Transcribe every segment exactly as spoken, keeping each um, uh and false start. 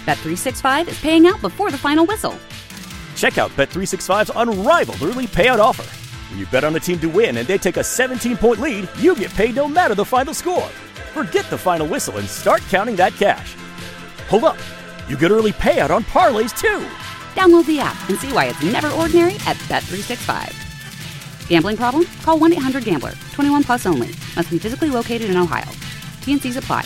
Bet three sixty-five is paying out before the final whistle. Check out Bet three sixty-five's unrivaled early payout offer. When you bet on a team to win and they take a seventeen-point lead, you get paid no matter the final score. Forget the final whistle and start counting that cash. Hold up. You get early payout on parlays, too. Download the app and see why it's never ordinary at Bet three sixty-five. Gambling problem? Call one eight hundred gambler. twenty-one plus only. Must be physically located in Ohio. T N Cs apply.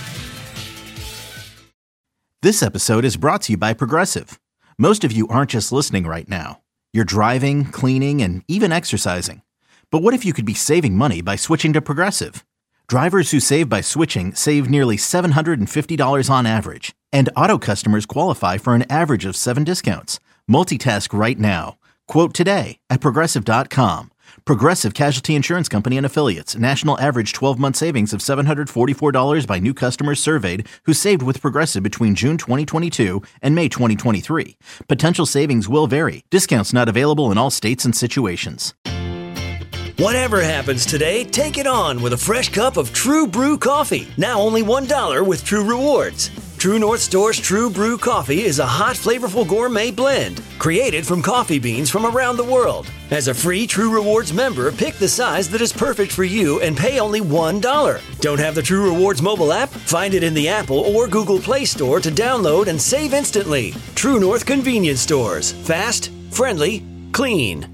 This episode is brought to you by Progressive. Most of you aren't just listening right now. You're driving, cleaning, and even exercising. But what if you could be saving money by switching to Progressive? Drivers who save by switching save nearly seven hundred fifty dollars on average. And auto customers qualify for an average of seven discounts. Multitask right now. Quote today at Progressive dot com. Progressive Casualty Insurance Company and Affiliates. National average twelve-month savings of seven hundred forty-four dollars by new customers surveyed who saved with Progressive between June twenty twenty-two and May twenty twenty-three. Potential savings will vary. Discounts not available in all states and situations. Whatever happens today, take it on with a fresh cup of True Brew coffee. Now only one dollar with True Rewards. True North Store's True Brew coffee is a hot, flavorful gourmet blend created from coffee beans from around the world. As a free True Rewards member, pick the size that is perfect for you and pay only one dollar. Don't have the True Rewards mobile app? Find it in the Apple or Google Play Store to download and save instantly. True North Convenience Stores. Fast, friendly, clean.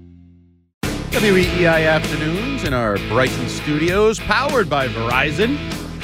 W E E I Afternoons in our Brighton studios, powered by Verizon.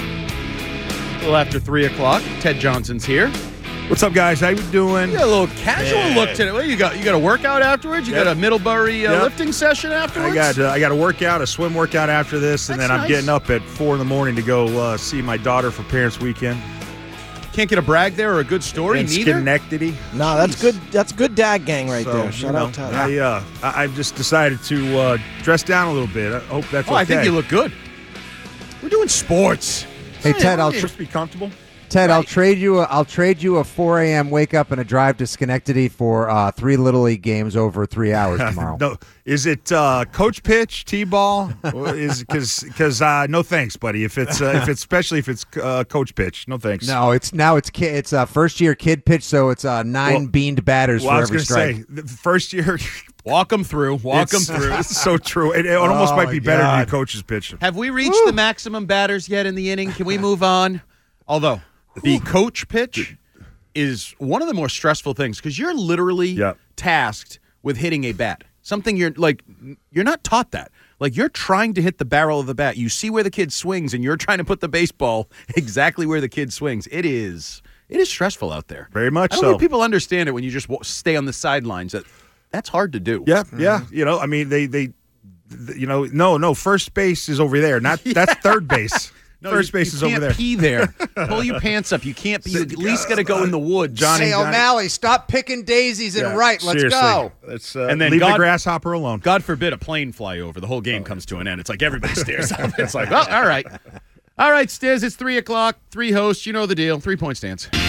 A little after three o'clock. Ted Johnson's here. What's up, guys? How you doing? You got a little casual yeah. look today. What, you got you got a workout afterwards? You yep. got a Middlebury uh, yep. lifting session afterwards? I got uh, I got a workout, a swim workout after this, and That's then I'm nice. getting up at four in the morning to go uh, see my daughter for Parents Weekend. Can't get a brag there or a good story, in neither? Schenectady. No, that's good. That's good dad gang right So, there. Shout you know, out to I, uh, I I've just decided to uh, dress down a little bit. I hope that's Oh, okay. I think you look good. We're doing sports. Hey, Ted, I'll tr- just be comfortable. Ted, Right. I'll trade you. A, I'll trade you a four a.m. wake up and a drive to Schenectady for uh, three Little League games over three hours tomorrow. No, is it uh, coach pitch, t-ball? Is because because uh, no thanks, buddy. If it's uh, if it's especially if it's uh, coach pitch, no thanks. No, it's now it's kid. It's a first year kid pitch, so it's uh, nine Well, beaned batters Well, for I was every going strike. to say the first year. Walk them through. Walk them It's, through. it's so true. It, it almost Oh, might be my better than your God. coach's pitch. Have we reached the maximum batters yet in the inning? Can we move on? Although the coach pitch is one of the more stressful things because you're literally Yep. tasked with hitting a bat. Something you're like, you're not taught that. Like you're trying to hit the barrel of the bat. You see where the kid swings, and you're trying to put the baseball exactly where the kid swings. It is, it is stressful out there. Very much I don't so. think people understand it when you just wa- stay on the sidelines. That that's hard to do. Yeah, yeah. You know, I mean, they, they, th- you know, no, no. First base is over there. Not that's third base. No, First you, base you is over can't there. pee there. Pull your pants up. You can't be. You at least got to go in the woods. Johnny, Hey Johnny- O'Malley, stop picking daisies and Yeah, right. Let's seriously. go. Let's uh, And then leave God- the grasshopper alone. God forbid a plane fly over. The whole game comes to an end. It's like everybody stares up. It's like, well, all right. All right, Stiz, it's three o'clock. Three hosts. You know the deal. Three-point stance. three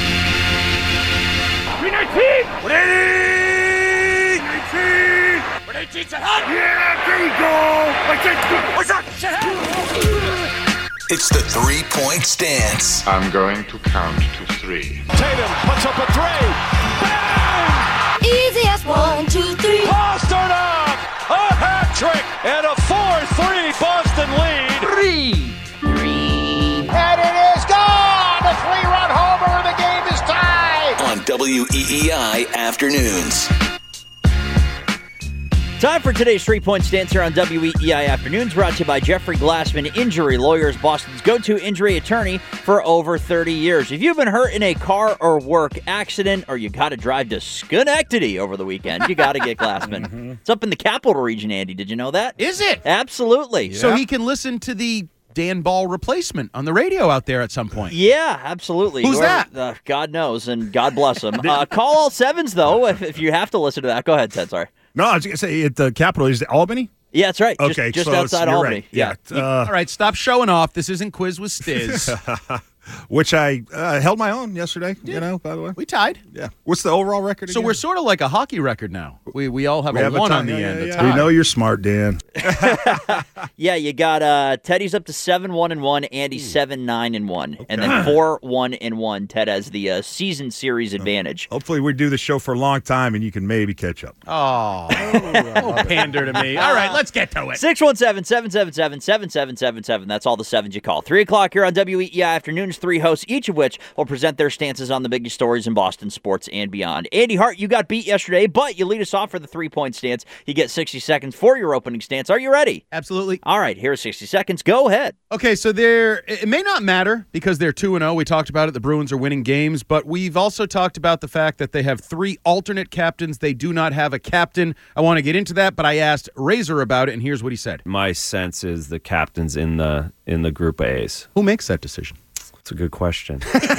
nineteen! one eighty! nineteen! one eighteen, set hot! Yeah, there you go! What's up? Set hot! It's the three-point stance. I'm going to count to three. Tatum puts up a three! Bang! Easy as one, two, three. Boston up! A hat trick and a four three Boston lead! Three! Three. And it is gone! A three-run homer and the game is tied! On W E E I Afternoons. Time for today's three-point stance here on W E E I Afternoons, brought to you by Jeffrey Glassman Injury Lawyers, Boston's go-to injury attorney for over thirty years. If you've been hurt in a car or work accident, or you got to drive to Schenectady over the weekend, you got to get Glassman. mm-hmm. It's up in the capital region, Andy. Did you know that? Is it? Absolutely. So yeah. he can listen to the Dan Ball replacement on the radio out there at some point. Yeah, absolutely. Who's Whoever- that? Uh, God knows, and God bless him. uh, call all sevens, though, if, if you have to listen to that. Go ahead, Ted. Sorry. No, I was going to say at the Capitol, is it Albany? Yeah, that's right. Okay, just, just so outside you're Albany. right. Yeah. Yeah. Uh, All right, stop showing off. This isn't Quiz with Stiz. Which I uh, held my own yesterday, you know, by the way. We tied. Yeah. What's the overall record So again? we're sort of like a hockey record now. We we all have We a have a one tie. on the Yeah, end. yeah, a yeah. tie. We know you're smart, Dan. Yeah, you got uh, Teddy's up to seven one and one, Andy seven nine and one, and then four one and one. Ted has the uh, season series advantage. Hopefully we do the show for a long time and you can maybe catch up. Oh, don't pander to me. All right, let's get to it. six one seven, seven seven seven, seven seven seven seven. That's all the sevens you call. Three o'clock here on W E E I Afternoons. Three hosts, each of which will present their stances on the biggest stories in Boston sports and beyond. Andy Hart, you got beat yesterday, but you lead us off for the three-point stance. You get sixty seconds for your opening stance. Are you ready? Absolutely. All right, here's sixty seconds. Go ahead. Okay, so there it may not matter because they're two and oh. We talked about it. The Bruins are winning games, but we've also talked about the fact that they have three alternate captains. They do not have a captain. I want to get into that, but I asked Razor about it, and here's what he said. My sense is the captain's in the in the group A's. Who makes that decision? It's a good question.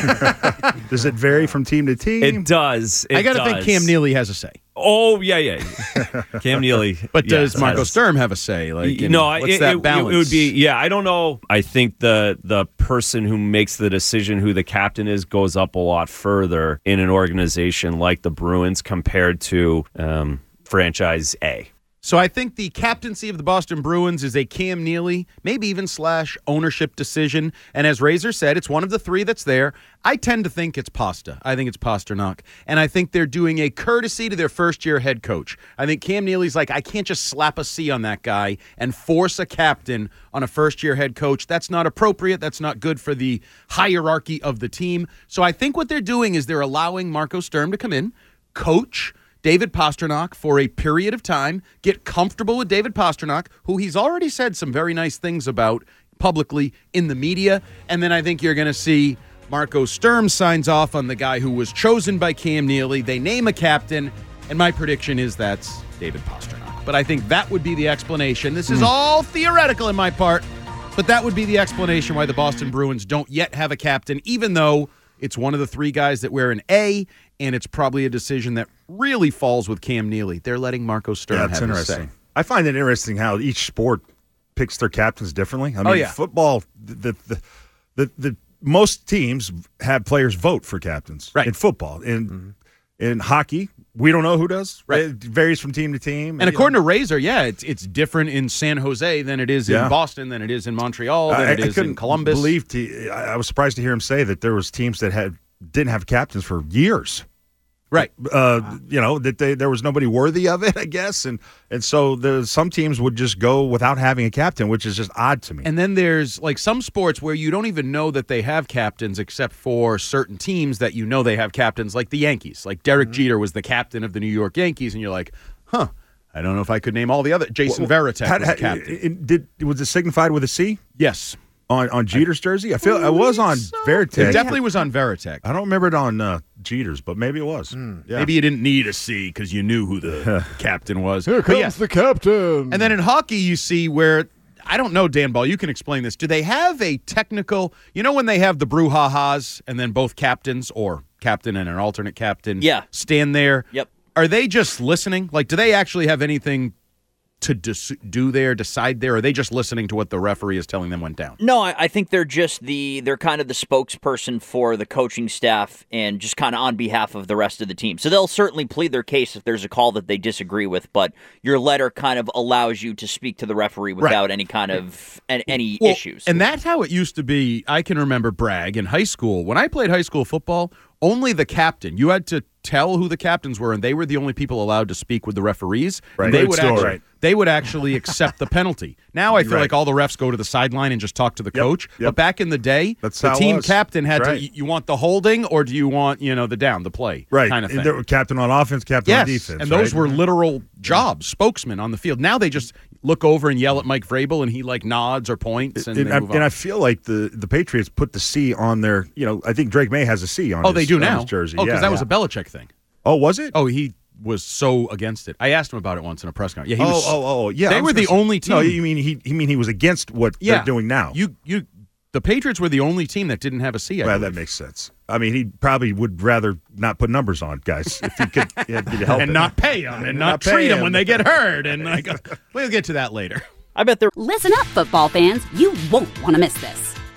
Does it vary from team to team? It does. It I got to does. think Cam Neely has a say. Oh, yeah, yeah. Cam Neely. But yeah, does Marco has- Sturm have a say? Like, in no, what's it, that it, balance? it would be, yeah, I don't know. I think the the person who makes the decision who the captain is goes up a lot further in an organization like the Bruins compared to um, franchise A. So I think the captaincy of the Boston Bruins is a Cam Neely, maybe even slash ownership decision. And as Razor said, it's one of the three that's there. I tend to think it's Pasta. I think it's Pasternak. And I think they're doing a courtesy to their first-year head coach. I think Cam Neely's like, I can't just slap a C on that guy and force a captain on a first-year head coach. That's not appropriate. That's not good for the hierarchy of the team. So I think what they're doing is they're allowing Marco Sturm to come in, coach David Pasternak for a period of time, get comfortable with David Pasternak, who he's already said some very nice things about publicly in the media, and then I think you're going to see Marco Sturm signs off on the guy who was chosen by Cam Neely. They name a captain, and my prediction is that's David Pasternak. But I think that would be the explanation. This is Mm. all theoretical in my part, but that would be the explanation why the Boston Bruins don't yet have a captain, even though it's one of the three guys that wear an A, and it's probably a decision that really falls with Cam Neely. They're letting Marco Sturm Yeah, it's have his interesting. say. I find it interesting how each sport picks their captains differently. I mean, Oh, yeah. football, the the, the the most teams have players vote for captains Right. in football. In in hockey, we don't know who does. Right. It varies from team to team. And according to Razor, yeah, it's it's different in San Jose than it is Yeah. in Boston, than it is in Montreal, than I, it I is couldn't in Columbus. Believe to, I I was surprised to hear him say that there was teams that had didn't have captains for years. Right. Uh, you know, that they, there was nobody worthy of it, I guess. And and so there's some teams would just go without having a captain, which is just odd to me. And then there's like some sports where you don't even know that they have captains except for certain teams that you know they have captains, like the Yankees. Like Derek Mm-hmm. Jeter was the captain of the New York Yankees, and you're like, huh, I don't know if I could name all the other. Jason Well, Varitek had- was had- the captain. it- did was it signified with a C Yes. on on Jeter's jersey? I feel it was on Varitek. It definitely was on Varitek. I don't remember it on uh, Jeter's, but maybe it was. Yeah. Maybe you didn't need a C because you knew who the captain was. Here But comes yeah. the captain. And then in hockey, you see where, I don't know, Dan Ball, you can explain this. Do they have a technical, you know when they have the brouhahas and then both captains or captain and an alternate captain Yeah. stand there? Yep. Are they just listening? Like, do they actually have anything to dis- do there, decide there? Or are they just listening to what the referee is telling them went down? No, I, I think they're just the they're kind of the spokesperson for the coaching staff and just kind of on behalf of the rest of the team. So they'll certainly plead their case if there's a call that they disagree with, but your letter kind of allows you to speak to the referee without any kind of an, any Well, issues. And that's how it used to be. I can remember, Bragg, in high school. When I played high school football, only the captain. You had to tell who the captains were, and they were the only people allowed to speak with the referees. Right. And they Good would story. actually, Right. they would actually accept the penalty. Now I feel Right. like all the refs go to the sideline and just talk to the Yep. coach. Yep. But back in the day, That's the how it team was. captain had Right. to. You want the holding, or do you want you know the down, the play, right. kind of And thing. there were captain on offense, captain Yes, on defense. and those right? were literal jobs, spokesmen on the field. Now they just look over and yell at Mike Vrabel, and he like nods or points, and, And, they I, move on. and I feel like the, the Patriots put the C on their, you know, I think Drake May has a C on oh, his, they do on now. his jersey. Oh, because yeah. that was a Belichick thing. Oh, was it? Oh, he was so against it. I asked him about it once in a press conference. Yeah, he oh, was. oh, oh, yeah. They I was were the gonna say- only team. No, you mean he? You mean he was against what yeah, they're doing now? You, you, the Patriots were the only team that didn't have a C. I well, believe. that makes sense. I mean, he probably would rather not put numbers on guys if he could, yeah, if he could help and it. not pay them, and, And not, not pay treat them them. when they get hurt. And like, we'll get to that later. I bet they're Listen up, football fans. You won't want to miss this.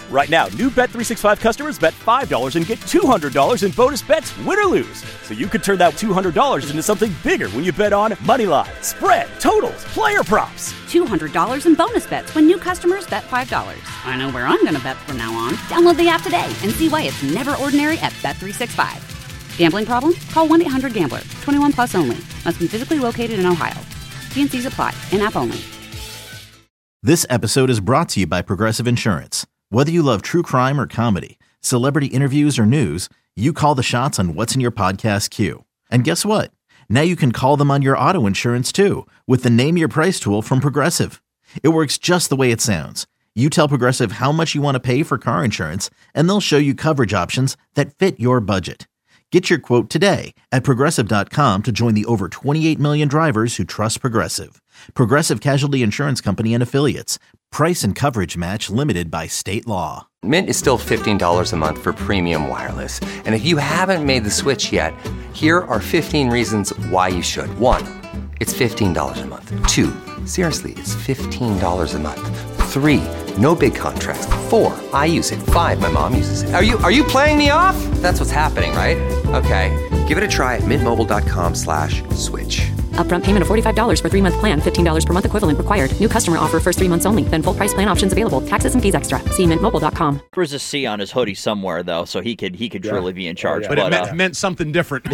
Right now, new Bet three sixty-five customers bet five dollars and get two hundred dollars in bonus bets, win or lose. So you could turn that two hundred dollars into something bigger when you bet on moneyline, spread, totals, player props. two hundred dollars in bonus bets when new customers bet five dollars. I know where I'm going to bet from now on. Download the app today and see why it's never ordinary at Bet three sixty-five. Gambling problem? Call one eight hundred gambler. twenty-one plus only. Must be physically located in Ohio. T N Cs apply. In-app only. This episode is brought to you by Progressive Insurance. Whether you love true crime or comedy, celebrity interviews or news, you call the shots on what's in your podcast queue. And guess what? Now you can call them on your auto insurance too with the Name Your Price tool from Progressive. It works just the way it sounds. You tell Progressive how much you want to pay for car insurance, and they'll show you coverage options that fit your budget. Get your quote today at Progressive dot com to join the over twenty-eight million drivers who trust Progressive. Progressive Casualty Insurance Company and Affiliates. Price and coverage match limited by state law. Mint is still fifteen dollars a month for premium wireless. And if you haven't made the switch yet, here are fifteen reasons why you should. One, it's fifteen dollars a month. Two, seriously, it's fifteen dollars a month. Three, no big contracts. Four, I use it. Five, my mom uses it. Are you are you playing me off? That's what's happening, right? Okay, give it a try at mintmobile.com slash switch. Upfront payment of forty-five dollars for three-month plan, fifteen dollars per month equivalent required. New customer offer first three months only. Then full price plan options available. Taxes and fees extra. See mint mobile dot com. There's a C on his hoodie somewhere, though, so he could he could Yeah. truly be in charge. But, it meant, uh, meant something different.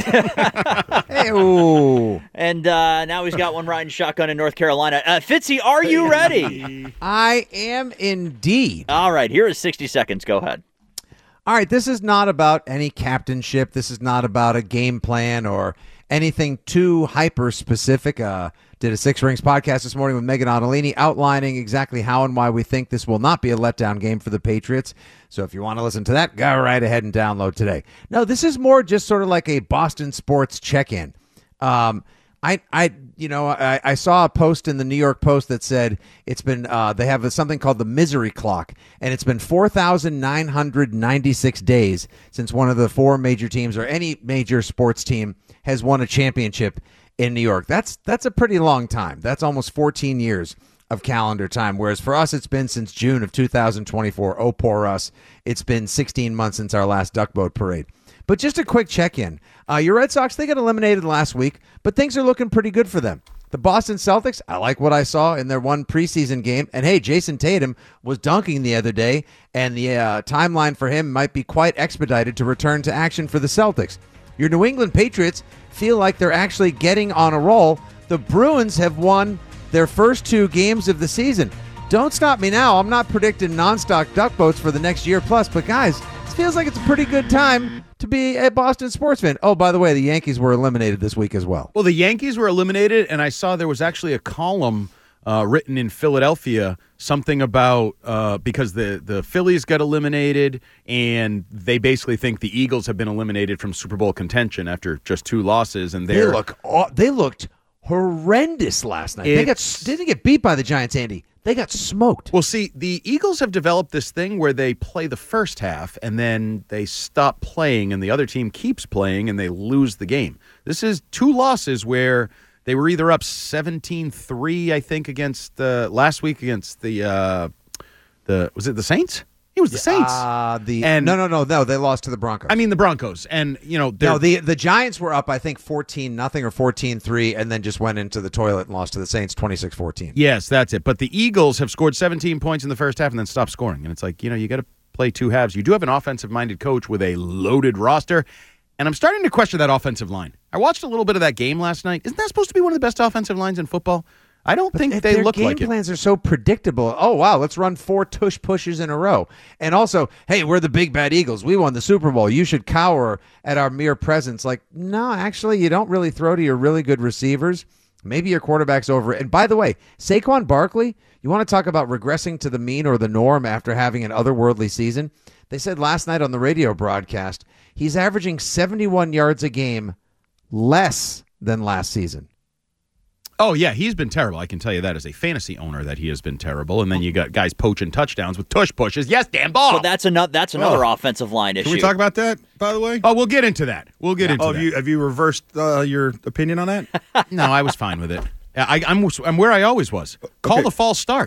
And uh, now he's got one riding shotgun in North Carolina. Uh, Fitzy, are you ready? I am indeed. All right, here is sixty seconds. Go ahead. All right, this is not about any captainship. This is not about a game plan or anything too hyper-specific. Uh, did a Six Rings podcast this morning with Megan Ottolini outlining exactly how and why we think this will not be a letdown game for the Patriots. So if you want to listen to that, go right ahead and download today. No, this is more just sort of like a Boston sports check-in. Um, I, I, you know, I, I saw a post in the New York Post that said it's been, uh, they have something called the misery clock, and it's been four thousand nine hundred ninety-six days since one of the four major teams or any major sports team has won a championship in New York. That's, that's a pretty long time. That's almost fourteen years of calendar time, whereas for us, it's been since June of two thousand twenty-four. Oh, poor us. It's been sixteen months since our last Duck Boat Parade. But just a quick check-in. Uh, your Red Sox, they got eliminated last week, but things are looking pretty good for them. The Boston Celtics, I like what I saw in their one preseason game. And, hey, Jason Tatum was dunking the other day, and the uh, timeline for him might be quite expedited to return to action for the Celtics. Your New England Patriots feel like they're actually getting on a roll. The Bruins have won their first two games of the season. Don't stop me now. I'm not predicting nonstop duck boats for the next year plus, but, guys, it feels like it's a pretty good time to be a Boston sports fan. Oh, by the way, the Yankees were eliminated this week as well. Well, the Yankees were eliminated, and I saw there was actually a column uh, written in Philadelphia, something about uh, because the, the Phillies got eliminated, and they basically think the Eagles have been eliminated from Super Bowl contention after just two losses. And they look aw- they looked horrendous last night. They got they didn't get beat by the Giants, Andy. They got smoked. Well, see, the Eagles have developed this thing where they play the first half and then they stop playing and the other team keeps playing and they lose the game. This is two losses where they were either up seventeen three, I think, against uh, last week against the uh, the was it the Saints? It was the Saints. Uh, the and no, no, no, no. They lost to the Broncos. I mean the Broncos, and you know, no, the the Giants were up, I think, fourteen nothing or fourteen three, and then just went into the toilet and lost to the Saints twenty-six fourteen. Yes, that's it. But the Eagles have scored seventeen points in the first half and then stopped scoring, and it's like, you know, you got to play two halves. You do have an offensive-minded coach with a loaded roster, and I'm starting to question that offensive line. I watched a little bit of that game last night. Isn't that supposed to be one of the best offensive lines in football? I don't But think if they their look game like it. plans are so predictable. Oh, wow, let's run four tush pushes in a row. And also, hey, we're the big bad Eagles. We won the Super Bowl. You should cower at our mere presence. Like, no, actually, you don't really throw to your really good receivers. Maybe your quarterback's over it. And by the way, Saquon Barkley, you want to talk about regressing to the mean or the norm after having an otherworldly season? They said last night on the radio broadcast, he's averaging seventy-one yards a game less than last season. Oh, yeah, he's been terrible. I can tell you that as a fantasy owner that he has been terrible. And then you got guys poaching touchdowns with tush pushes. Yes, damn ball. So that's another that's another Oh. offensive line issue. Can we talk about that, by the way? Oh, we'll get into that. We'll get into oh, that. have you have you reversed uh, your opinion on that? No, I was fine with it. I, I'm I'm where I always was. Call Okay. the false starts.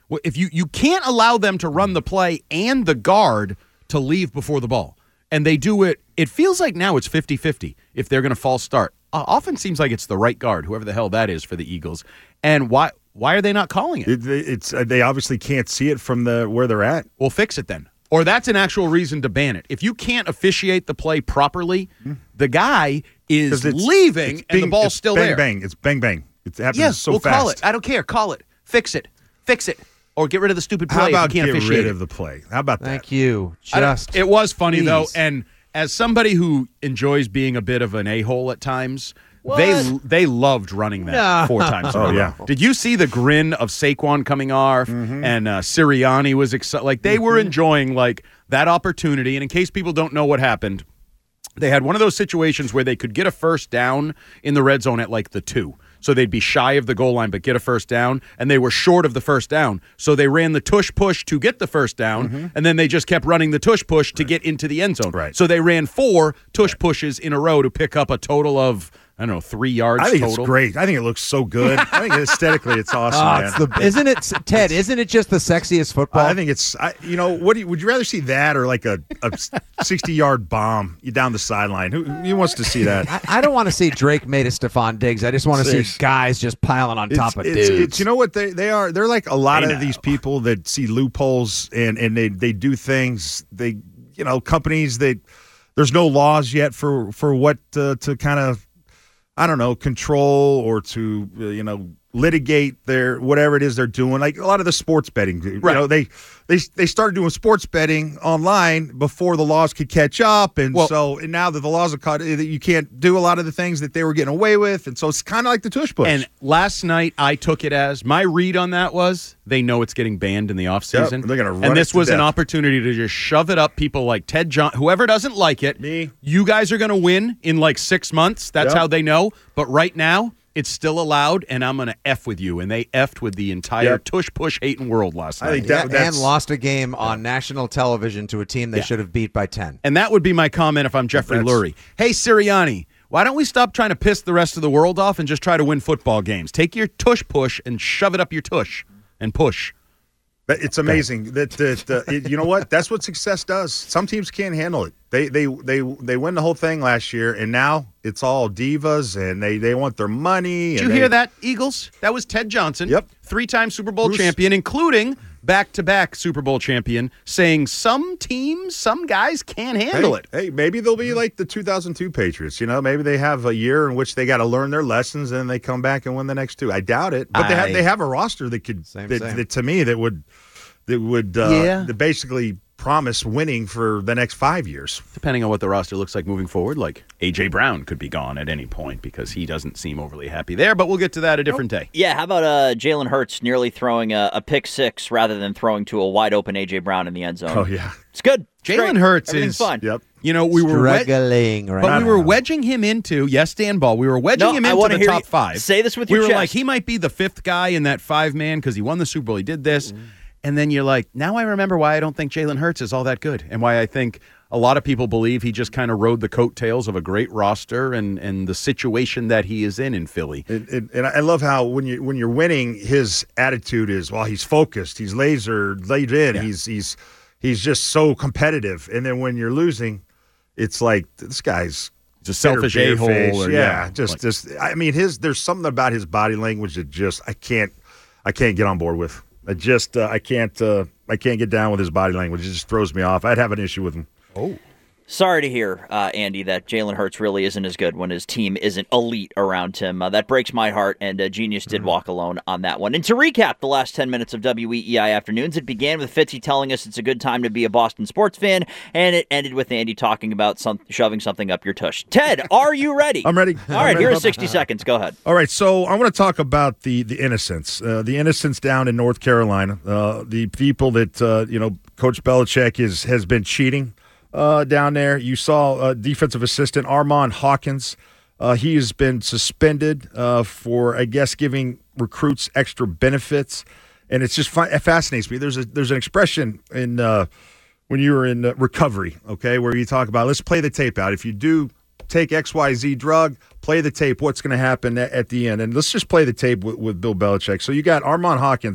Well, if you, you can't allow them to run the play and the guard to leave before the ball. And they do it, it feels like now it's fifty-fifty if they're going to false start. Uh, often seems like it's the right guard, whoever the hell that is for the Eagles. And why why are they not calling it? it it's uh, They obviously can't see it from the where they're at. Well, fix it then. Or that's an actual reason to ban it. If you can't officiate the play properly, mm-hmm. the guy is it's, leaving it's and bing, the ball's still bang, there. Bang, bang. It's bang, bang. It happens yes, so we'll fast. call it. I don't care. Call it. Fix it. Fix it. Or get rid of the stupid play How about if you can't get officiate rid it. of the play? How about that? Thank you. Just It was funny, please. though, and as somebody who enjoys being a bit of an a-hole at times, What? they they loved running that No. four times in a Oh, row. yeah. Did you see the grin of Saquon coming off Mm-hmm. and uh, Sirianni was excited? Like, they were enjoying, like, that opportunity. And in case people don't know what happened, they had one of those situations where they could get a first down in the red zone at, like, the two. So they'd be shy of the goal line but get a first down, and they were short of the first down. So they ran the tush-push to get the first down, Mm-hmm. and then they just kept running the tush-push to get into the end zone. Right. So they ran four tush-pushes in a row to pick up a total of, I don't know, three yards I think total. it's great. I think it looks so good. I think aesthetically it's awesome, Oh, man. it's the, isn't it, Ted? Isn't it just the sexiest football? I think it's, I, you know, what do you, would you rather see that or like a sixty-yard bomb you down the sideline? Who, who wants to see that? I, I don't want to see Drake made a Stephon Diggs. I just want to see Seriously. guys just piling on top It's, of it's, dudes. it's, you know what they they are? They're like a lot They of know. these people that see loopholes and and they they do things. They you know companies that there's no laws yet for for what uh, to kind of I don't know control or to uh, you know litigate their whatever it is they're doing. Like a lot of the sports betting, you Right. know they. They they started doing sports betting online before the laws could catch up, and Well- so and now that the laws are caught, you can't do a lot of the things that they were getting away with, and so it's kind of like the tush push. And last night, I took it as my read on that was they know it's getting banned in the offseason. Yep, they're gonna run And it this to was an death. opportunity to just shove it up people like Ted John, whoever doesn't like it. Me. You guys are going to win in like six months. That's Yep. how they know. But right now, it's still allowed, and I'm going to F with you. And they F'd with the entire Yep. tush push hating world last I night. think that- Yeah, that's- and lost a game on national television to a team they Yeah. should have beat by ten. And that would be my comment if I'm Jeffrey That's- Lurie. Hey, Sirianni, why don't we stop trying to piss the rest of the world off and just try to win football games? Take your tush push and shove it up your tush and push. But it's amazing that that uh, it, you know what? That's what success does. Some teams can't handle it. They they they they win the whole thing last year, and now it's all divas, and they, they want their money. Did and you they- hear that, Eagles? That was Ted Johnson. Yep. Three-time Super Bowl Bruce- champion, including back-to-back Super Bowl champion, saying some teams, some guys can't handle hey, it. Hey, maybe they'll be like the two thousand two Patriots. You know, maybe they have a year in which they got to learn their lessons, and they come back and win the next two. I doubt it, but they I- have they have a roster that could Same, that, same. that to me that would that would uh, Yeah. that basically promise winning for the next five years. Depending on what the roster looks like moving forward, like A J. Brown could be gone at any point because he doesn't seem overly happy there, but we'll get to that a different day. Yeah, how about uh, Jalen Hurts nearly throwing a, a pick six rather than throwing to a wide open A J. Brown in the end zone? Oh yeah, It's good. It's Jalen great. Hurts Everything's is fine. yep. You know, we were wed- Struggling right but we were now. wedging him into yes, Dan Ball. We were wedging No, him I into wanna the hear top you five. say this with we your were chest. like, he might be the fifth guy in that five man because he won the Super Bowl. He did this, and then you're like, now I remember why I don't think Jalen Hurts is all that good, and why I think a lot of people believe he just kind of rode the coattails of a great roster and and the situation that he is in in Philly. And, and, and I love how when you when you're winning, his attitude is well, he's focused, he's laser laid in, Yeah. he's he's he's just so competitive. And then when you're losing, it's like this guy's He's a selfish bitter, a-hole bare-faced. or- yeah, yeah, just like- just I mean his there's something about his body language that just I can't I can't get on board with. I just uh, I can't uh, I can't get down with his body language. It just throws me off. I'd have an issue with him. Oh. Sorry to hear, uh, Andy, that Jalen Hurts really isn't as good when his team isn't elite around him. Uh, that breaks my heart, and uh, Genius did walk alone on that one. And to recap the last ten minutes of W E E I Afternoons, it began with Fitzy telling us it's a good time to be a Boston sports fan, and it ended with Andy talking about some, shoving something up your tush. Ted, are you ready? I'm ready. All I'm right, ready. here's sixty seconds. Go ahead. All right, so I want to talk about the the innocents, uh, the innocents down in North Carolina, uh, the people that uh, you know Coach Belichick is has been cheating uh, down there. You saw uh, defensive assistant Armand Hawkins. Uh, he has been suspended uh, for, I guess, giving recruits extra benefits, and it's just fi- it fascinates me. There's a there's an expression in uh, when you were in uh, recovery, okay, where you talk about let's play the tape out. If you do take X Y Z drug, play the tape, what's going to happen at, at the end. And let's just play the tape with, with Bill Belichick. So you got Armand Hawkins,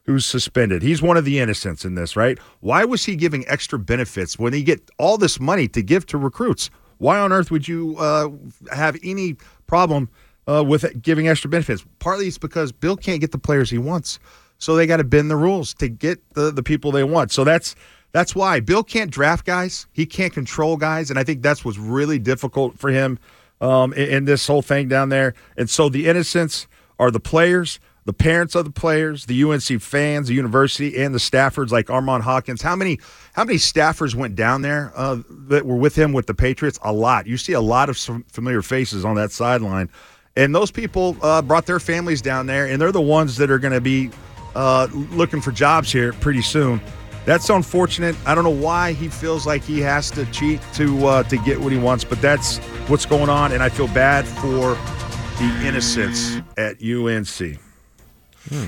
who's suspended. He's one of the innocents in this, right? Why was he giving extra benefits when he get all this money to give to recruits? Why on earth would you uh, have any problem uh, with giving extra benefits? Partly it's because Bill can't get the players he wants, so they got to bend the rules to get the, the people they want. So that's that's why Bill can't draft guys. He can't control guys, and I think that's what's really difficult for him um, in, in this whole thing down there. And so the innocents are the players, the parents of the players, the U N C fans, the university, and the staffers like Armand Hawkins. How many how many staffers went down there uh, that were with him with the Patriots? A lot. You see a lot of familiar faces on that sideline. And those people uh, brought their families down there, and they're the ones that are going to be uh, looking for jobs here pretty soon. That's unfortunate. I don't know why he feels like he has to cheat to uh, to get what he wants, but that's what's going on, and I feel bad for the innocents at U N C. Hmm.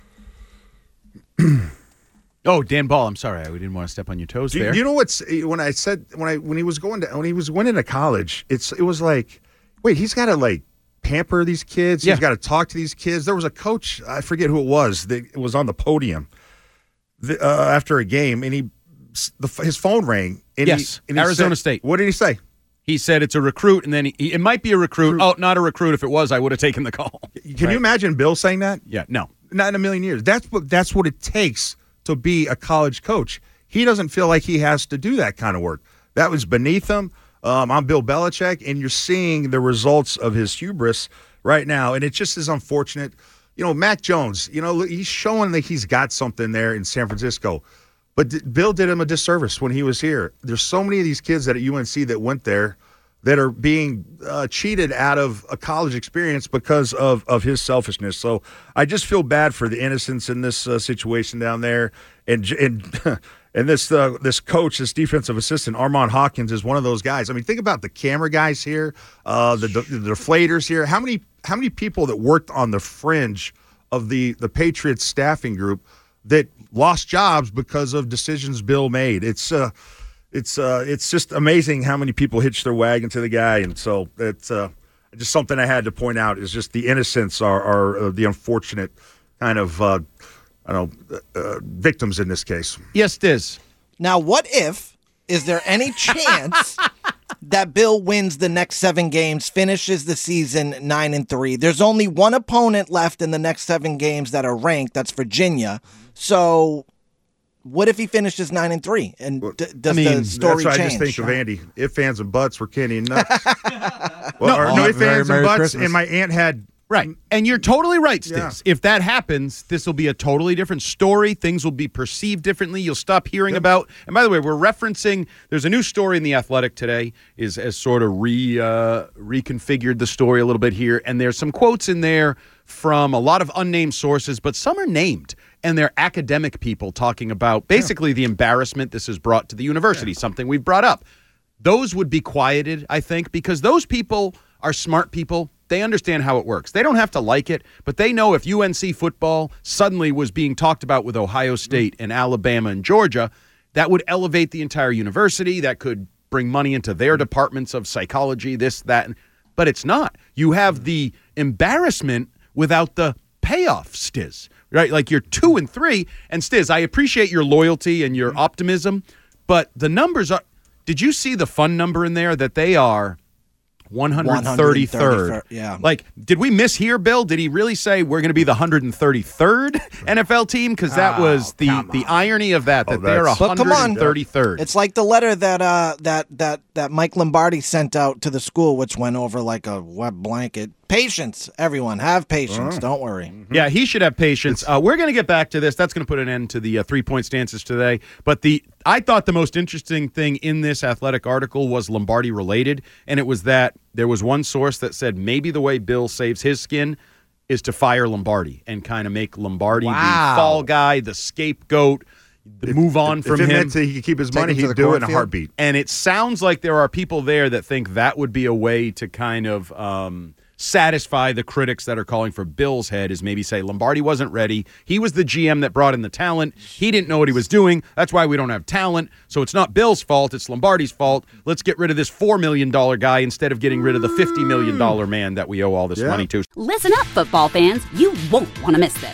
Oh, Dan Ball. I'm sorry, I didn't want to step on your toes Do, there. do you know what's when I said when I when he was going to when he was went into college? It's it was like, wait, he's got to like pamper these kids. Yeah. He's got to talk to these kids. There was a coach, I forget who it was, that was on the podium the, uh, after a game, and he the, his phone rang. And yes, he, and he Arizona said, State. What did he say? He said it's a recruit, and then he, he, it might be a recruit. recruit. Oh, not a recruit. If it was, I would have taken the call. Can right. you imagine Bill saying that? Yeah, no. Not in a million years. That's what that's what it takes to be a college coach. He doesn't feel like he has to do that kind of work. That was beneath him. Um, I'm Bill Belichick, and you're seeing the results of his hubris right now, and it just is unfortunate. You know, Mac Jones, you know, he's showing that he's got something there in San Francisco, but d- Bill did him a disservice when he was here. There's so many of these kids at U N C that went there that are being uh, cheated out of a college experience because of, of his selfishness. So I just feel bad for the innocents in this uh, situation down there. And and and this uh, this coach, this defensive assistant, Armand Hawkins, is one of those guys. I mean, think about the camera guys here, uh, the, the, the deflators here. How many how many people that worked on the fringe of the, the Patriots staffing group that lost jobs because of decisions Bill made? It's uh, It's uh, it's just amazing how many people hitch their wagon to the guy, and so it's uh, just something I had to point out. Is just the innocents are, are uh, the unfortunate kind of uh, I don't know uh, victims in this case. Yes, Diz. Now, what if? Is there any chance that Bill wins the next seven games, finishes the season nine and three? There's only one opponent left in the next seven games that are ranked. That's Virginia. So. What if he finishes nine and three? And d- does I mean, the story that's what change? I just think of Andy. If fans and butts were Kenny and nuts. well, No, or oh, no if Merry- fans Merry and butts, Christmas. and my aunt had. Right. And you're totally right, Stiz. Yeah. If that happens, this will be a totally different story. Things will be perceived differently. You'll stop hearing about. And by the way, we're referencing, there's a new story in The Athletic today, is has sort of re uh, reconfigured the story a little bit here. And there's some quotes in there from a lot of unnamed sources, but some are named. And they're academic people talking about basically yeah. the embarrassment this has brought to the university, yeah. something we've brought up. Those would be quieted, I think, because those people are smart people. They understand how it works. They don't have to like it, but they know if U N C football suddenly was being talked about with Ohio State and Alabama and Georgia, that would elevate the entire university. That could bring money into their departments of psychology, this, that. But it's not. You have the embarrassment without the payoff, Stiz. Right, like you're two and three, and Stiz, I appreciate your loyalty and your optimism, but the numbers are. Did you see the fun number in there that they are one hundred thirty-third? Yeah. Like, did we mishear, Bill? Did he really say we're going to be the one hundred thirty-third N F L team? Because that Oh, was the the irony of that. That Oh, they're that's- But come on. one hundred thirty-third. It's like the letter that uh that that that Mike Lombardi sent out to the school, which went over like a wet blanket. Patience, everyone, have patience. Oh. Don't worry. Yeah, he should have patience. Uh, we're going to get back to this. That's going to put an end to the uh, three-point stances today. But the I thought the most interesting thing in this Athletic article was Lombardi related, and it was that there was one source that said maybe the way Bill saves his skin is to fire Lombardi and kind of make Lombardi Wow. the fall guy, the scapegoat, the move on if from it him. meant that he could keep his Take money, him to he'd the do it in a cornfield. heartbeat. And it sounds like there are people there that think that would be a way to kind of um, satisfy the critics that are calling for Bill's head, is maybe say Lombardi wasn't ready. He was the G M that brought in the talent. He didn't know what he was doing. That's why we don't have talent. So it's not Bill's fault. It's Lombardi's fault. Let's get rid of this four million dollars guy instead of getting rid of the fifty million dollars man that we owe all this Yeah. money to. Listen up, football fans. You won't want to miss this.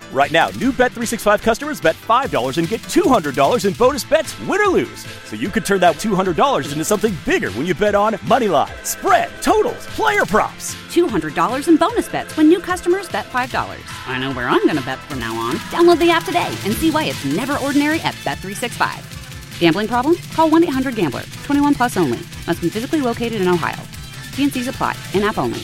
Right now, new Bet three sixty-five customers bet five dollars and get two hundred dollars in bonus bets, win or lose. So you could turn that two hundred dollars into something bigger when you bet on money line, spread, totals, player props. two hundred dollars in bonus bets when new customers bet five dollars. I know where I'm going to bet from now on. Download the app today and see why it's never ordinary at Bet three sixty-five. Gambling problem? Call one eight hundred gambler. twenty-one plus only. Must be physically located in Ohio. T and C's apply. In-app only.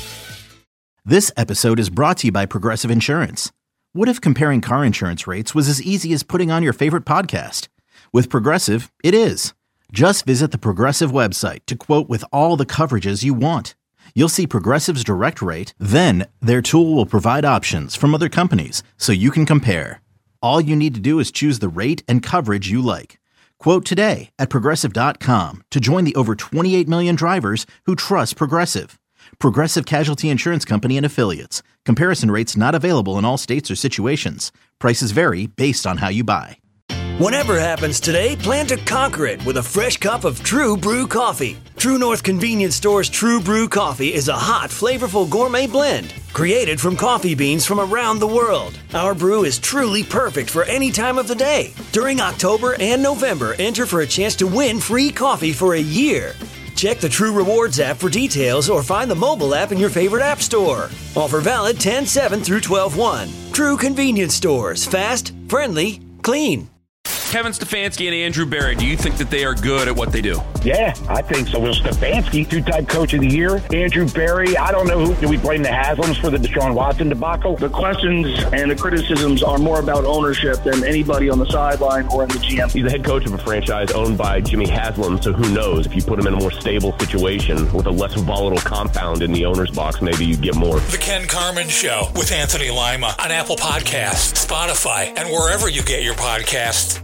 This episode is brought to you by Progressive Insurance. What if comparing car insurance rates was as easy as putting on your favorite podcast? With Progressive, it is. Just visit the Progressive website to quote with all the coverages you want. You'll see Progressive's direct rate, then their tool will provide options from other companies so you can compare. All you need to do is choose the rate and coverage you like. Quote today at Progressive dot com to join the over twenty-eight million drivers who trust Progressive. Progressive Casualty Insurance Company and Affiliates. Comparison rates not available in all states or situations. Prices vary based on how you buy. Whatever happens today, plan to conquer it with a fresh cup of True Brew coffee. True North Convenience Store's True Brew coffee is a hot, flavorful gourmet blend created from coffee beans from around the world. Our brew is truly perfect for any time of the day. During October and November, enter for a chance to win free coffee for a year. Check the True Rewards app for details or find the mobile app in your favorite app store. Offer valid ten seven through twelve one. True Convenience Stores. Fast, friendly, clean. Kevin Stefanski and Andrew Berry, do you think that they are good at what they do? Yeah, I think so. Will Stefanski, two-time coach of the year. Andrew Berry, I don't know who. Do we blame the Haslams for the Deshaun Watson debacle? The questions and the criticisms are more about ownership than anybody on the sideline or in the G M. He's the head coach of a franchise owned by Jimmy Haslam, so who knows? If you put him in a more stable situation with a less volatile compound in the owner's box, maybe you get more. The Ken Carman Show with Anthony Lima on Apple Podcasts, Spotify, and wherever you get your podcasts.